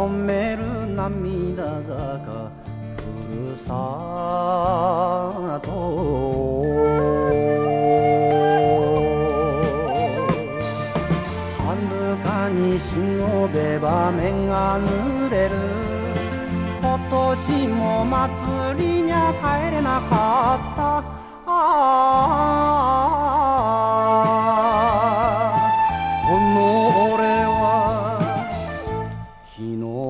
める涙坂ふるさと遥かに忍べば目が濡れる今年も祭りにゃ帰れなかった